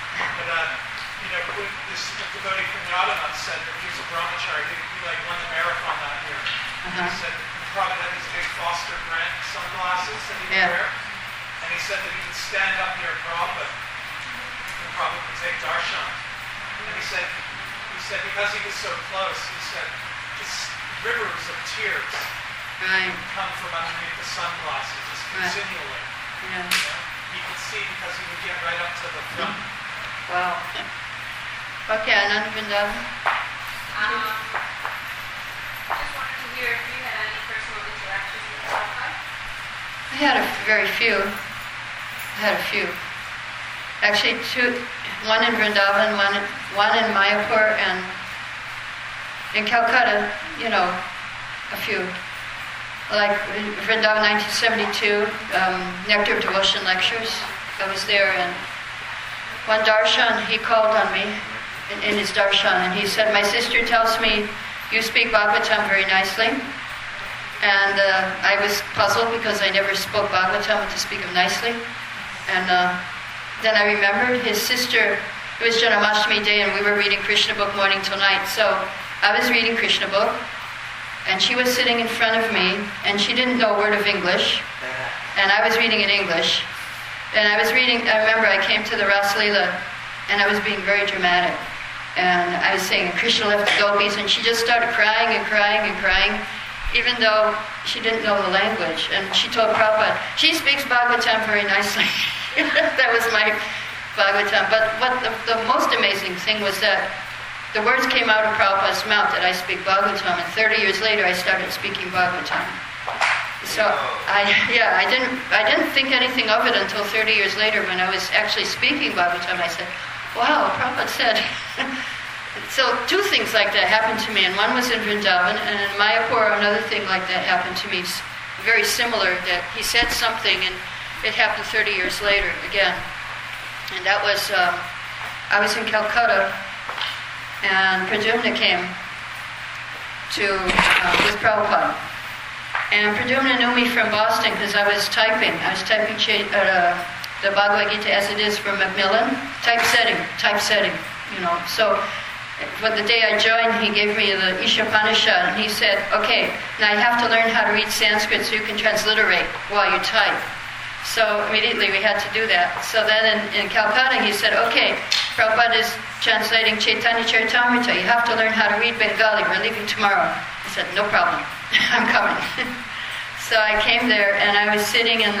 S2: But this devotee Punyadana said that he was a brahmachari. He won the marathon that year.
S1: Uh-huh.
S2: He said Prabhupada had these big Foster Grant sunglasses that he would
S1: Yeah.
S2: wear. And he said that he would stand up near Prabhupada and Prabhupada would take darshan. And he said because he was so close, he said just rivers of tears
S1: Right.
S2: come from underneath the sunglasses just
S1: Right.
S2: continually.
S1: Yeah.
S2: He could see because he would get right up to the front.
S1: Wow. Okay, Anand Vrindavan.
S4: Just wanted to hear if you had any personal interactions with Prabhupada.
S1: I had a few. Actually, two. One in Vrindavan, one in Mayapur, and in Calcutta. A few. Like Vrindavan, 1972, Nectar of Devotion lectures. I was there, and one darshan, he called on me in his darshan, and he said, "My sister tells me you speak Bhagavatam very nicely." And I was puzzled because I never spoke Bhagavatam to speak him nicely. And then I remembered his sister, it was Janmashtami day, and we were reading Krishna book morning till night. So I was reading Krishna book, and she was sitting in front of me, and she didn't know a word of English, and I was reading in English. And I remember I came to the Rasa Leela, and I was being very dramatic. And I was saying, Krishna left the gopis, and she just started crying and crying and crying, even though she didn't know the language. And she told Prabhupada, she speaks Bhagavatam very nicely. That was my Bhagavatam. But what the most amazing thing was that the words came out of Prabhupada's mouth that I speak Bhagavatam, and 30 years later I started speaking Bhagavatam. So I didn't think anything of it until 30 years later when I was actually speaking Bhagavatam. I said, wow, Prabhupada said So two things like that happened to me, and one was in Vrindavan, and in Mayapur another thing like that happened to me, very similar, that he said something and it happened 30 years later again. And that was, I was in Calcutta, and Pradyumna came with Prabhupada. And Pradyumna knew me from Boston because I was typing the Bhagavad Gita as it is from Macmillan, typesetting, So, but the day I joined, he gave me the Ishopanishad, and he said, okay, now you have to learn how to read Sanskrit so you can transliterate while you type. So immediately we had to do that. So then in Calcutta, he said, okay, Prabhupada is translating Chaitanya Charitamrita. You have to learn how to read Bengali. We're leaving tomorrow. I said, no problem. I'm coming. So I came there, and I was sitting and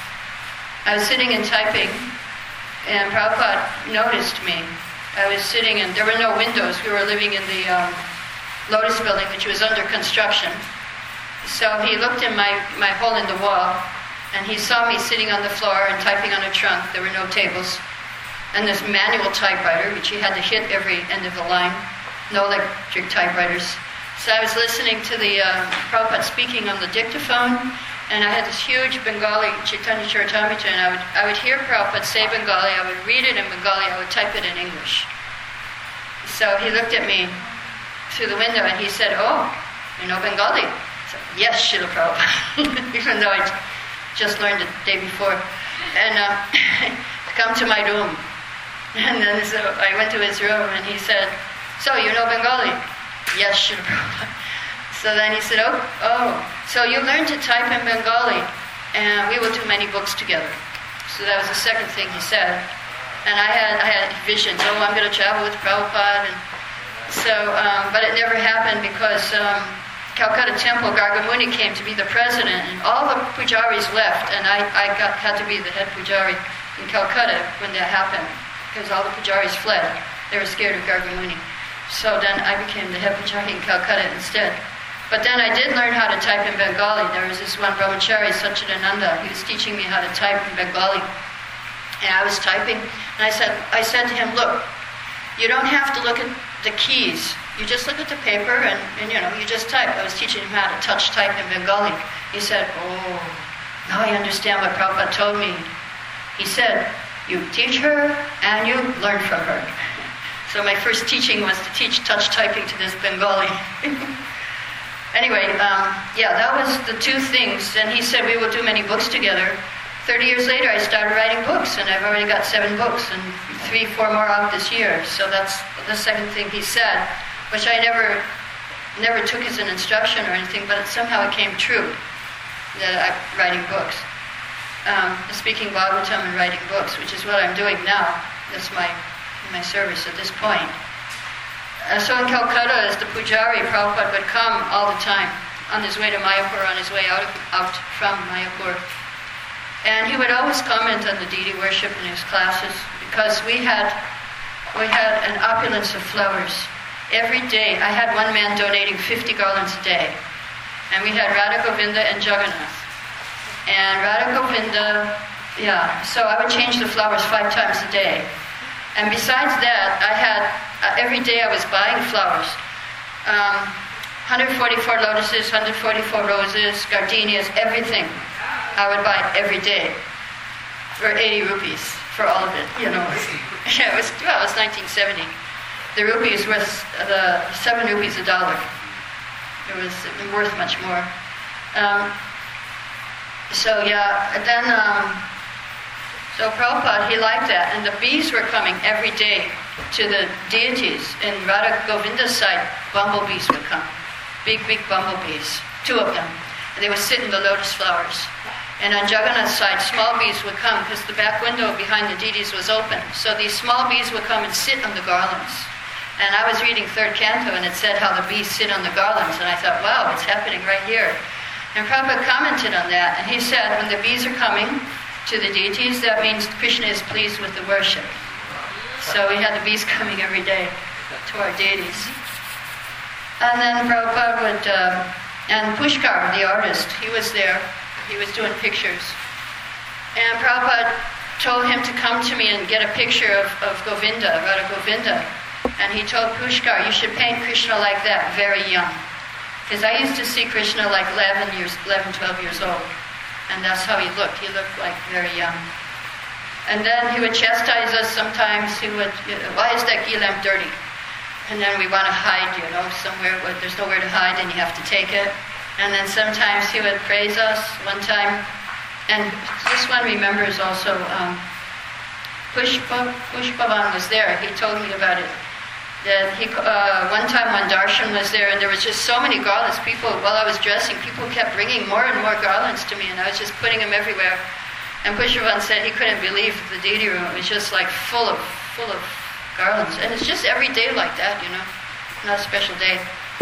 S1: typing, and Prabhupada noticed me. I was sitting, and there were no windows. We were living in the Lotus building, which was under construction. So he looked in my hole in the wall, and he saw me sitting on the floor and typing on a trunk. There were no tables. And this manual typewriter, which you had to hit every end of the line. No electric typewriters. So I was listening to the Prabhupada speaking on the dictaphone, and I had this huge Bengali Chaitanya Charitamrita, and I would hear Prabhupada say Bengali, I would read it in Bengali, I would type it in English. So he looked at me through the window and he said, oh, you know Bengali? I said, yes, Srila Prabhupada, even though I just learned it the day before. And come to my room. And then so I went to his room and he said, so you know Bengali? Yes, Srila Prabhupada. So then he said, oh, so you learned to type in Bengali, and we will do many books together. So that was the second thing he said. And I had visions, I'm going to travel with Prabhupada. And so, but it never happened because Calcutta Temple, Gargamuni came to be the president, and all the pujaris left, and I had to be the head pujari in Calcutta when that happened, because all the pujaris fled. They were scared of Gargamuni. So then I became the head pujari in Calcutta instead. But then I did learn how to type in Bengali. There was this one brahmachari, Satchidananda. He was teaching me how to type in Bengali. And I was typing, and I said to him, look, you don't have to look at the keys. You just look at the paper and you just type. I was teaching him how to touch type in Bengali. He said, oh, now I understand what Prabhupada told me. He said, you teach her and you learn from her. So my first teaching was to teach touch typing to this Bengali. Anyway, that was the two things. And he said we will do many books together. 30 years later, I started writing books, and I've already got 7 books, and 3-4 more out this year. So that's the second thing he said, which I never took as an instruction or anything, but somehow it came true that I'm writing books. Speaking Bhagavatam and writing books, which is what I'm doing now. That's my service at this point. So in Calcutta, as the pujari, Prabhupada would come all the time, on his way to Mayapur, on his way out from Mayapur. And he would always comment on the deity worship in his classes, because we had an opulence of flowers. Every day, I had one man donating 50 garlands a day. And we had Radha Govinda and Jagannath. And Radha Govinda, so I would change the flowers 5 times a day. And besides that, I had, every day I was buying flowers. 144 lotuses, 144 roses, gardenias, everything. I would buy it every day for 80 rupees for all of it, Yeah, it was 1970. The rupees was 7 rupees a dollar. It was worth much more. So Prabhupada, he liked that. And the bees were coming every day to the deities. In Radha Govinda's side, bumblebees would come. Big bumblebees. 2 of them. And they would sit in the lotus flowers. And on Jagannath's side, small bees would come because the back window behind the deities was open. So these small bees would come and sit on the garlands. And I was reading 3rd canto, and it said how the bees sit on the garlands. And I thought, wow, it's happening right here. And Prabhupada commented on that. And he said, when the bees are coming to the deities, that means Krishna is pleased with the worship. So we had the bees coming every day to our deities. And then Prabhupada would, and Pushkar, the artist, he was there. He was doing pictures. And Prabhupada told him to come to me and get a picture of Govinda, Radha Govinda. And he told Pushkar, you should paint Krishna like that, very young. Because I used to see Krishna like 12 years old. And that's how he looked. He looked like very young. And then he would chastise us sometimes. He would, why is that ghee lamp dirty? And then we want to hide, somewhere where there's nowhere to hide and you have to take it. And then sometimes he would praise us. One time, and this one remembers also, Pushpavan was there. He told me about it. That he, one time when Darshan was there, and there was just so many garlands. People, while I was dressing, people kept bringing more and more garlands to me, and I was just putting them everywhere. And Pushpavan said he couldn't believe the deity room. It was just like full of garlands. And it's just every day like that, not a special day.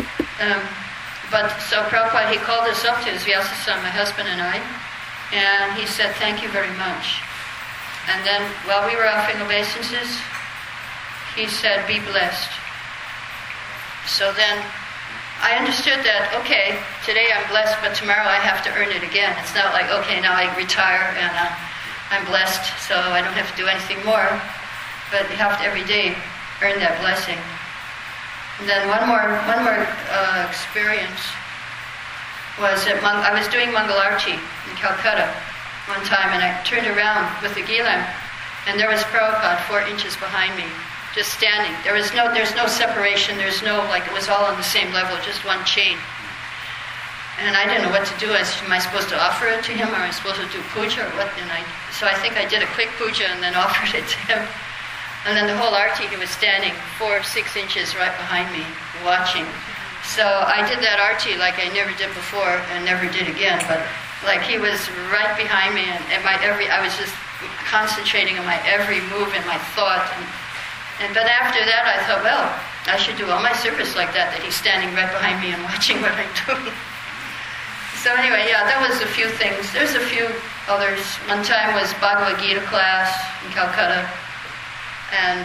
S1: But so Prabhupada, he called us up to his Vyasa-san, my husband and I, and he said, thank you very much. And then while we were offering obeisances, he said, be blessed. So then I understood that, okay, today I'm blessed, but tomorrow I have to earn it again. It's not like, okay, now I retire and I'm blessed, so I don't have to do anything more. But you have to every day earn that blessing. And then one more experience was that I was doing Mangalarti in Calcutta one time, and I turned around with the ghee lamp, and there was Prabhupada 4 inches behind me, just standing. There's no separation. There's no, it was all on the same level, just one chain. And I didn't know what to do. Am I supposed to offer it to him, or am I supposed to do puja, or what? So I think I did a quick puja and then offered it to him. And then the whole arti, he was standing 4-6 inches right behind me, watching. So I did that arti like I never did before and never did again. But he was right behind me, and I was just concentrating on my every move and my thought. But after that, I thought, well, I should do all my service like that he's standing right behind me and watching what I'm doing. So anyway, that was a few things. There's a few others. One time was Bhagavad Gita class in Calcutta. And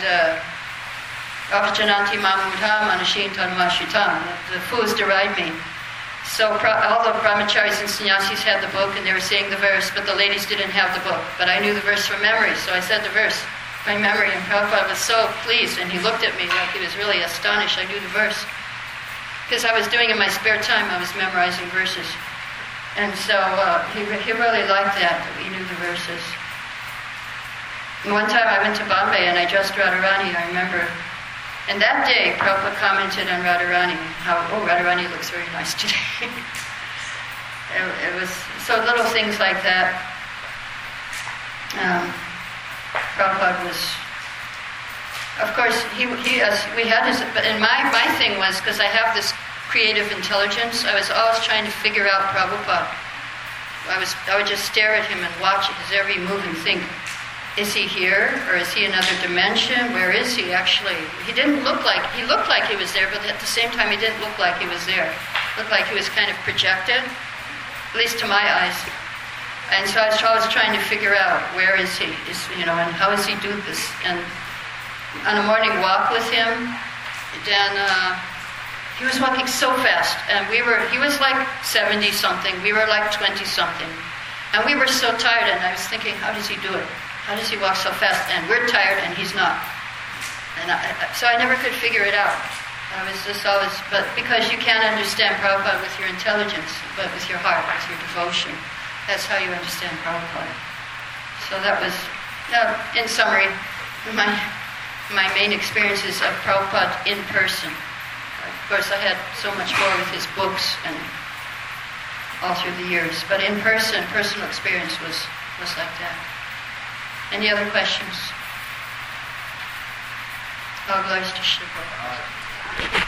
S1: Avjananti Mamudha Manashin Tanmashitam, the fools deride me. So all the brahmacharis and sannyasis had the book and they were saying the verse, but the ladies didn't have the book. But I knew the verse from memory, so I said the verse by memory, and Prabhupada was so pleased, and he looked at me like he was really astonished I knew the verse. Because I was doing in my spare time, I was memorizing verses. And so he really liked that we knew the verses. And one time I went to Bombay and I dressed Radharani, I remember. And that day, Prabhupada commented on Radharani, how, Radharani looks very nice today. it was, so little things like that. Prabhupada was, of course, we had his, and my thing was, because I have this creative intelligence, I was always trying to figure out Prabhupada. I would just stare at him and watch his every move and think, is he here, or is he another dimension? Where is he actually? He looked like he was there, but at the same time he didn't look like he was there. Looked like he was kind of projected, at least to my eyes. And so I was always trying to figure out, where is he? And how does he do this? And on a morning walk with him, then he was walking so fast, and he was like 70-something, we were like 20-something. And we were so tired, and I was thinking, how does he do it? How does he walk so fast? And we're tired, and he's not. And so I never could figure it out. I was just always, but because you can't understand Prabhupada with your intelligence, but with your heart, with your devotion. That's how you understand Prabhupada. So that was, in summary, my main experiences of Prabhupada in person. Of course, I had so much more with his books and all through the years. But in person, personal experience was like that. Any other questions? All glories to Shri Prabhupada.